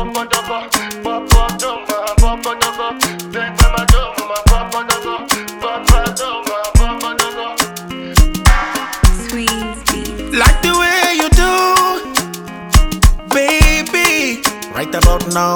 Like the way you do, baby, right about now.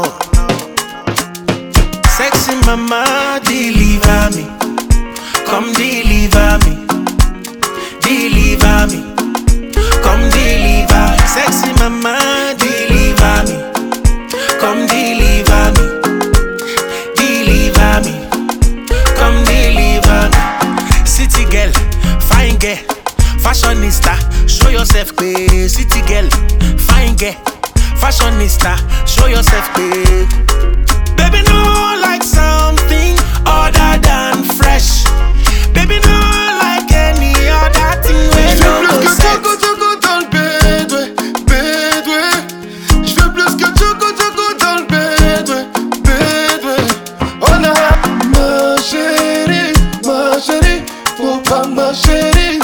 Sexy mama, deliver me. Come deliver me. Deliver me. Come deliver. Sexy mama, deliver me. Come deliver me. Deliver me. Come deliver me. City girl, fine girl, fashionista. Show yourself, babe. City girl, fine girl, fashionista. Show yourself, babe. Baby, no like something other than fresh. Baby, no like any other thing. Je veux plus que Choco Choco dans le bed, ouais, bed, ouais. Je veux plus que Choco Choco dans le bed, ouais, bed, ouais. On a ma chérie, faut pas ma chérie,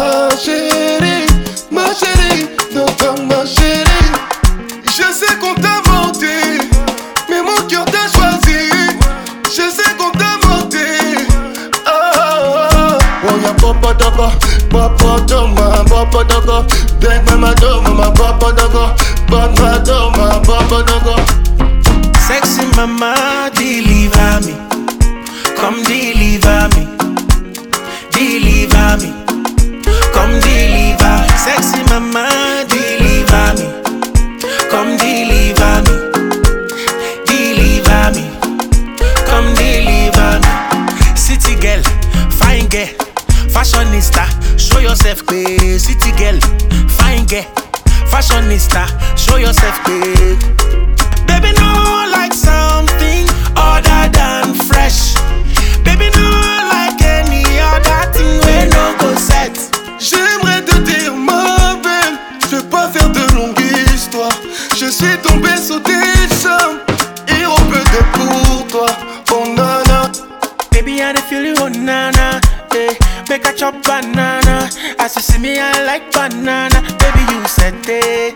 non pas ma chérie. Je sais qu'on t'a menti, mais mon cœur t'a choisi. Je sais qu'on t'a menti. Oh y'a papa dogo, denk mama papa dogo. Sexy mama, deliver me. Come deliver me. Deliver me. Come deliver. Sexy mama, deliver me. Come deliver me. Deliver me. Come deliver me. City girl, fine girl, fashionista. Show yourself, babe. City girl, fine girl, fashionista. Show yourself, babe. Baby, no like something other than fresh. Baby, no like any other thing. We no go set. J'aimerais te dire ma belle, je vais pas faire de longue histoire. Je suis tombé sous tes charmes, hero peut-être pour toi. Oh nana, Baby, I dey feel you, oh nana. Hey, make a chop banana. As you see me, I like banana. Baby, you set it,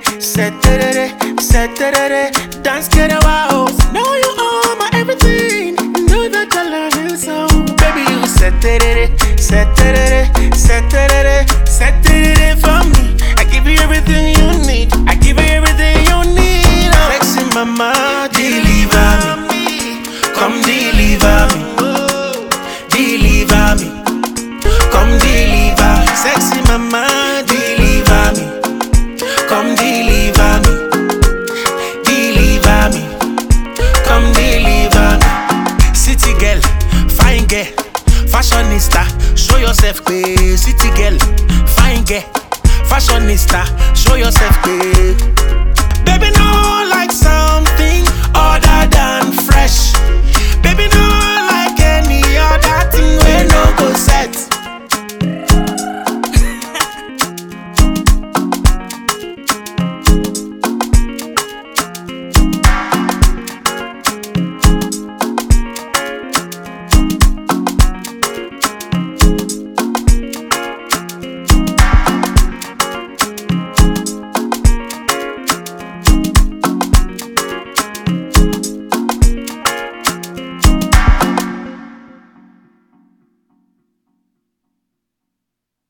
dance get a wow. Know you are my everything. Know that your love is so. Baby, you set it for me. I give you everything you need. I give you everything you need. Sexy mama, deliver me. Come deliver me. Deliver me. Come deliver. Sexy mama, deliver me. Come deliver me. Deliver me. Come deliver me. City girl, fine girl, fashionista. Show yourself, babe. City girl, fine girl, fashionista. Show yourself, babe.